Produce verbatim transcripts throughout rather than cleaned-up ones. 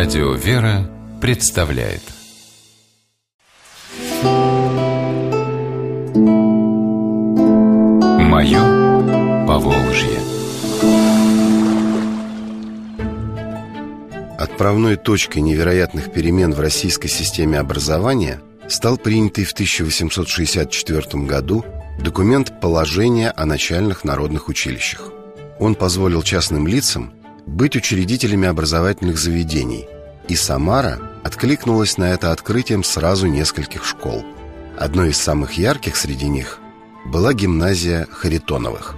Радио «Вера» представляет «Мое Поволжье». Отправной точкой невероятных перемен в российской системе образования стал принятый в тысяча восемьсот шестьдесят четвёртом году документ «Положение о начальных народных училищах». Он позволил частным лицам быть учредителями образовательных заведений, и Самара откликнулась на это открытием сразу нескольких школ. Одной из самых ярких среди них была гимназия Харитоновых.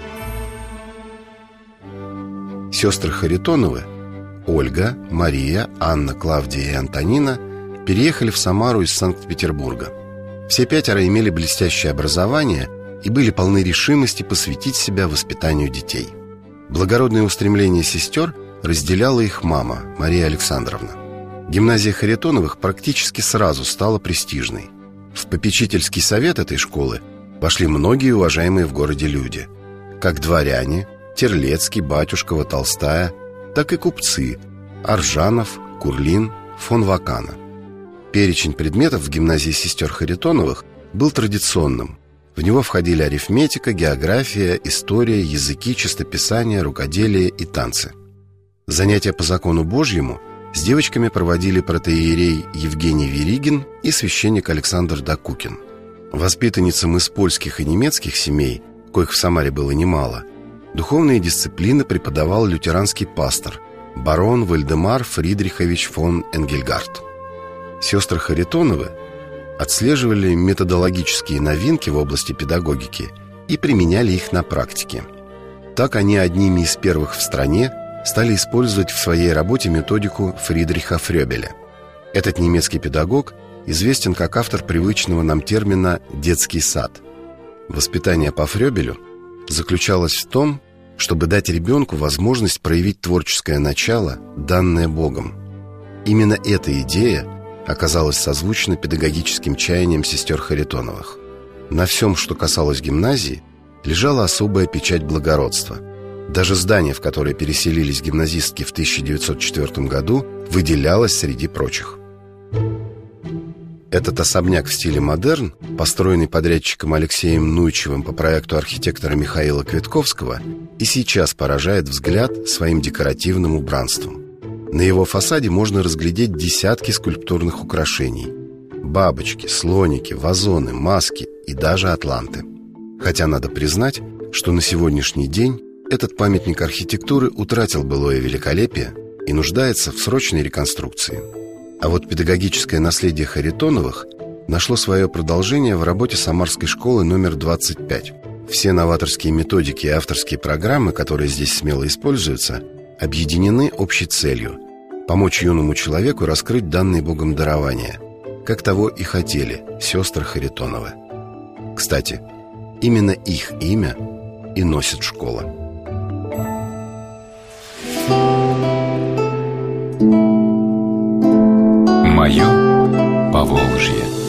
Сестры Харитоновы Ольга, Мария, Анна, Клавдия и Антонина переехали в Самару из Санкт-Петербурга. Все пятеро имели блестящее образование и были полны решимости посвятить себя воспитанию детей. Благородное устремление сестер разделяла их мама, Мария Александровна. Гимназия Харитоновых практически сразу стала престижной. В попечительский совет этой школы вошли многие уважаемые в городе люди, как дворяне, Терлецкий, Батюшкова, Толстая, так и купцы Аржанов, Курлин, фон Вакана. Перечень предметов в гимназии сестер Харитоновых был традиционным. В него входили арифметика, география, история, языки, чистописание, рукоделие и танцы. Занятия по закону Божьему с девочками проводили протоиерей Евгений Веригин и священник Александр Докукин. Воспитанницам из польских и немецких семей, коих в Самаре было немало, духовные дисциплины преподавал лютеранский пастор барон Вальдемар Фридрихович фон Энгельгард. Сестры Харитоновы отслеживали методологические новинки в области педагогики и применяли их на практике. Так они одними из первых в стране стали использовать в своей работе методику Фридриха Фрёбеля. Этот немецкий педагог известен как автор привычного нам термина «детский сад». Воспитание по Фрёбелю заключалось в том, чтобы дать ребенку возможность проявить творческое начало, данное Богом. Именно эта идея оказалась созвучна педагогическим чаяниям сестер Харитоновых. На всем, что касалось гимназии, лежала особая печать благородства. Даже здание, в которое переселились гимназистки в тысяча девятьсот четвёртом году, выделялось среди прочих. Этот особняк в стиле модерн, построенный подрядчиком Алексеем Нуйчевым по проекту архитектора Михаила Квитковского, и сейчас поражает взгляд своим декоративным убранством. На его фасаде можно разглядеть десятки скульптурных украшений: бабочки, слоники, вазоны, маски и даже атланты. Хотя надо признать, что на сегодняшний день этот памятник архитектуры утратил былое великолепие и нуждается в срочной реконструкции. А вот педагогическое наследие Харитоновых нашло свое продолжение в работе Самарской школы номер двадцать пять. Все новаторские методики и авторские программы, которые здесь смело используются, объединены общей целью – помочь юному человеку раскрыть данные Богом дарования, как того и хотели сестры Харитоновы. Кстати, именно их имя и носит школа. Мое Поволжье.